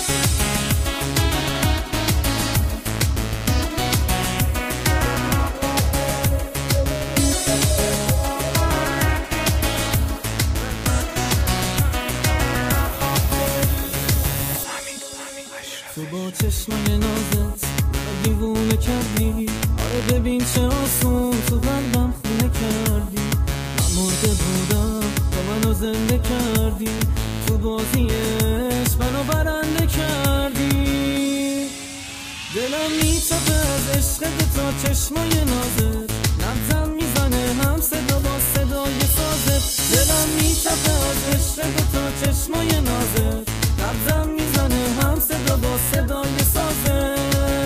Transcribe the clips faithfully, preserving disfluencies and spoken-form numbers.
تو با چشمای نازت منو دیوونه کردی. آره ببین چه آسون تو قلبم خونه کردی. من مرده بودم تو منو زنده کردی. تو بازیش منو برنده کردی. دلم میتپه از عشقت تا چشمای نازت. نبضم میزنه هم صدا با صدای سازت. دلم میتپه از عشقت تا چشمای نازت. نبضم میزنه هم صدا با صدای سازت.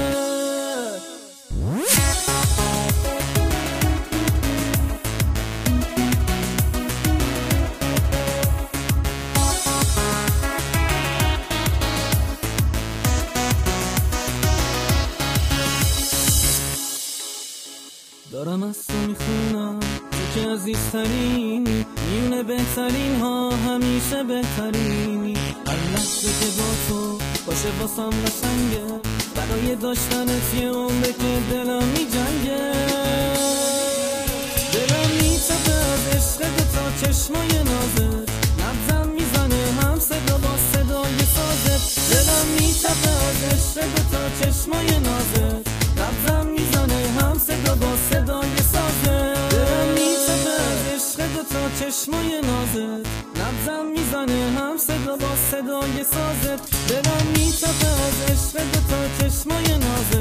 دارم از تو میخونم تو که عزیزترینی. میونه بهترین ها همیشه بهترینی. هر لحظه که با تو باشه واسم قشنگه. برای داشتنت یه عمره که دلم میجنگه. دلم میتپه از عشقت تا چشمای نازت. نبضم میزنه هم صدا با صدای سازت. دلم میتپه از عشقت تا چشمای نازت. نبضم میزنه هم صدا با صدای سازت. دلم میتپه از عشقت تا چشمای نازت. نبضم میزنه هم صدا با صدای سازت. دلم میتپه از عشقت تا چشمای نازت.